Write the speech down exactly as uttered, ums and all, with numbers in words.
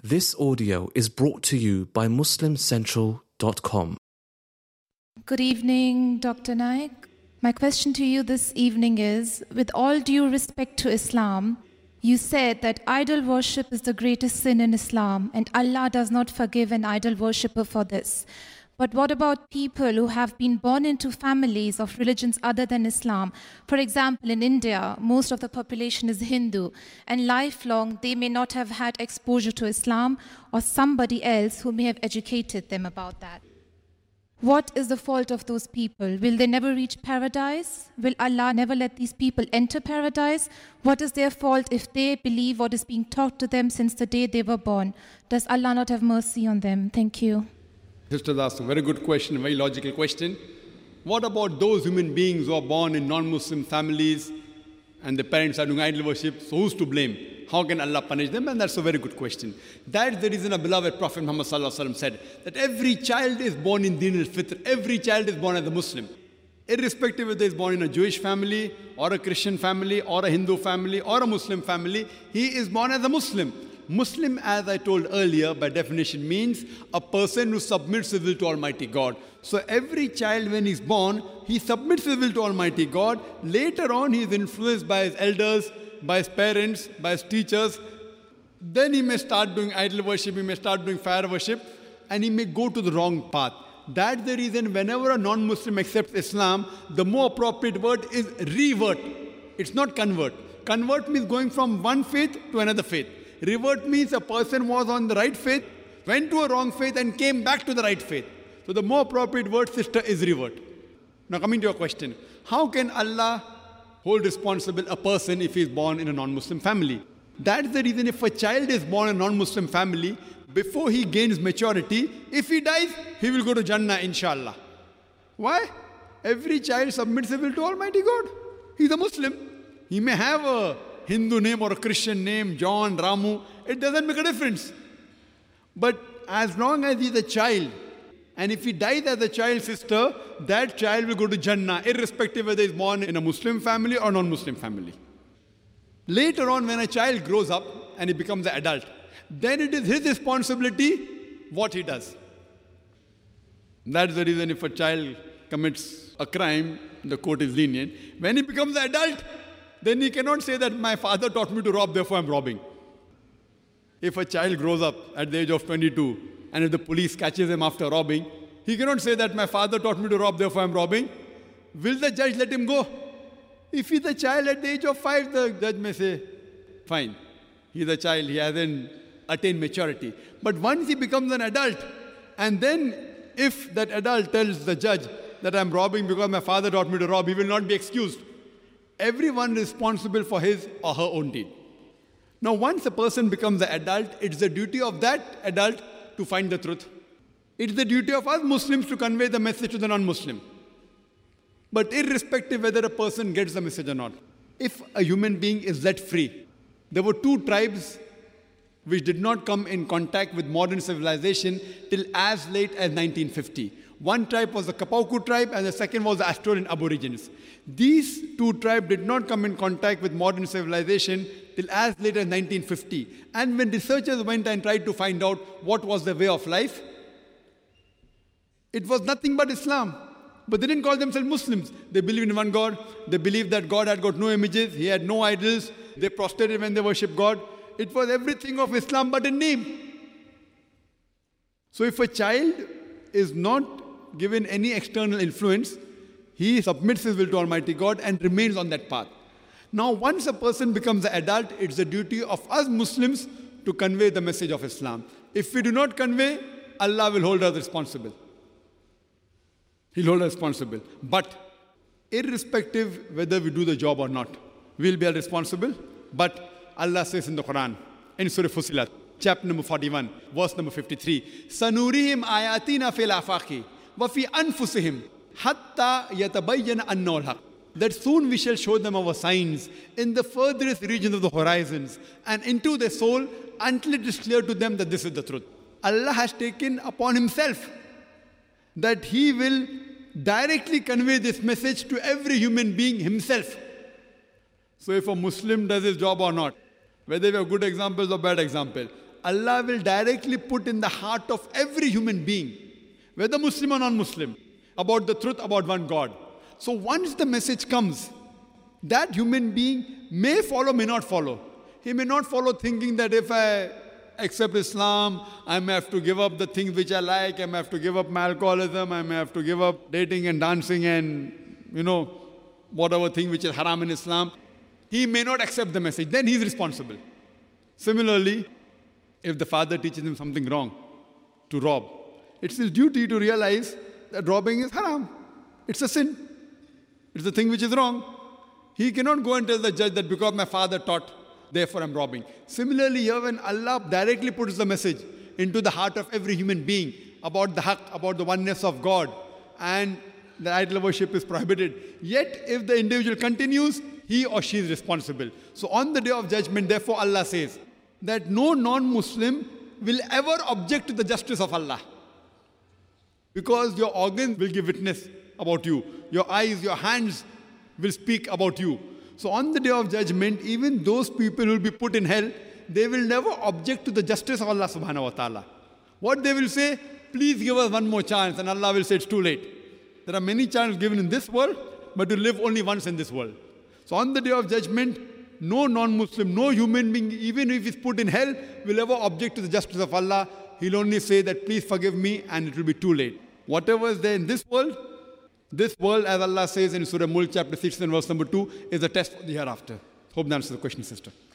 This audio is brought to you by muslim central dot com. Good evening, Doctor Naik. My question to you this evening is, with all due respect to Islam, you said that idol worship is the greatest sin in Islam and Allah does not forgive an idol worshipper for this. But what about people who have been born into families of religions other than Islam? For example, in India, most of the population is Hindu, and lifelong they may not have had exposure to Islam or somebody else who may have educated them about that. What is the fault of those people? Will they never reach paradise? Will Allah never let these people enter paradise? What is their fault if they believe what is being taught to them since the day they were born? Does Allah not have mercy on them? Thank you. Sisters asked a very good question, a very logical question. What about those human beings who are born in non-Muslim families and the parents are doing idol worship? So who's to blame? How can Allah punish them? And that's a very good question. That's the reason our beloved Prophet Muhammad Sallallahu Alaihi Wasallam said that every child is born in Din al-Fitr. Every child is born as a Muslim. Irrespective whether he's born in a Jewish family or a Christian family or a Hindu family or a Muslim family, he is born as a Muslim. Muslim, as I told earlier, by definition means a person who submits his will to Almighty God. So every child, when he's born, he submits his will to Almighty God. Later on, he is influenced by his elders, by his parents, by his teachers. Then he may start doing idol worship, he may start doing fire worship, and he may go to the wrong path. That's the reason whenever a non-Muslim accepts Islam, the more appropriate word is revert. It's not convert. Convert means going from one faith to another faith. Revert means a person was on the right faith, went to a wrong faith and came back to the right faith. So the more appropriate word, sister, is revert. Now coming to your question, how can Allah hold responsible a person if he is born in a non-Muslim family? That's the reason if a child is born in a non-Muslim family, before he gains maturity, if he dies, he will go to Jannah, inshallah. Why? Every child submits his will to Almighty God. He's a Muslim. He may have a Hindu name or a Christian name, John, Ramu, it doesn't make a difference. But as long as he's a child, and if he dies as a child, sister, that child will go to Jannah, irrespective whether he's born in a Muslim family or non-Muslim family. Later on, when a child grows up and he becomes an adult, then it is his responsibility what he does. That's the reason if a child commits a crime, the court is lenient. When he becomes an adult, then he cannot say that my father taught me to rob, therefore I'm robbing. If a child grows up at the age of twenty-two, and if the police catches him after robbing, he cannot say that my father taught me to rob, therefore I'm robbing. Will the judge let him go? If he's a child at the age of five, the judge may say, fine, he's a child, he hasn't attained maturity. But once he becomes an adult, and then if that adult tells the judge that I'm robbing because my father taught me to rob, he will not be excused. Everyone is responsible for his or her own deed. Now, once a person becomes an adult, it's the duty of that adult to find the truth. It's the duty of us Muslims to convey the message to the non-Muslim. But irrespective whether a person gets the message or not, if a human being is let free, there were two tribes which did not come in contact with modern civilization till as late as nineteen fifty. One tribe was the Kapauku tribe and the second was the Australian Aborigines. These two tribes did not come in contact with modern civilization till as late as nineteen fifty. And when researchers went and tried to find out what was the way of life, it was nothing but Islam. But they didn't call themselves Muslims. They believed in one God. They believed that God had got no images. He had no idols. They prostrated when they worshiped God. It was everything of Islam but in name. So if a child is not given any external influence, he submits his will to Almighty God and remains on that path. Now, once a person becomes an adult, it's the duty of us Muslims to convey the message of Islam. If we do not convey, Allah will hold us responsible. He'll hold us responsible. But irrespective whether we do the job or not, we'll be held responsible. But Allah says in the Quran, in Surah Fussilat, chapter number forty-one, verse number fifty-three, Sanurihim ayatina fil afaqi wa fi anfusihim hatta yatabayyana annahu al-haq. That soon we shall show them our signs in the furthest regions of the horizons and into their soul until it is clear to them that this is the truth. Allah has taken upon himself that he will directly convey this message to every human being himself. So if a Muslim does his job or not, whether we have good examples or bad examples, Allah will directly put in the heart of every human being, whether Muslim or non-Muslim, about the truth about one God. So once the message comes, that human being may follow, may not follow. He may not follow thinking that if I accept Islam, I may have to give up the things which I like, I may have to give up my alcoholism, I may have to give up dating and dancing and, you know, whatever thing which is haram in Islam. He may not accept the message. Then he is responsible. Similarly, if the father teaches him something wrong, to rob, it's his duty to realize that robbing is haram. It's a sin. It's the thing which is wrong. He cannot go and tell the judge that because my father taught, therefore I'm robbing. Similarly, here when Allah directly puts the message into the heart of every human being about the haqq, about the oneness of God, and the idol worship is prohibited, yet if the individual continues, he or she is responsible. So on the day of judgment, therefore Allah says that no non-Muslim will ever object to the justice of Allah, because your organs will give witness about you. Your eyes, your hands will speak about you. So on the day of judgment, even those people who will be put in hell, they will never object to the justice of Allah subhanahu wa ta'ala. What they will say, please give us one more chance, and Allah will say it's too late. There are many chances given in this world, but you live only once in this world. So on the day of judgment, no non-Muslim, no human being, even if he's put in hell, will ever object to the justice of Allah. He'll only say that please forgive me, and it will be too late. Whatever is there in this world, this world, as Allah says in Surah Mulk chapter six and verse number two, is a test for the hereafter. Hope that answers the question, sister.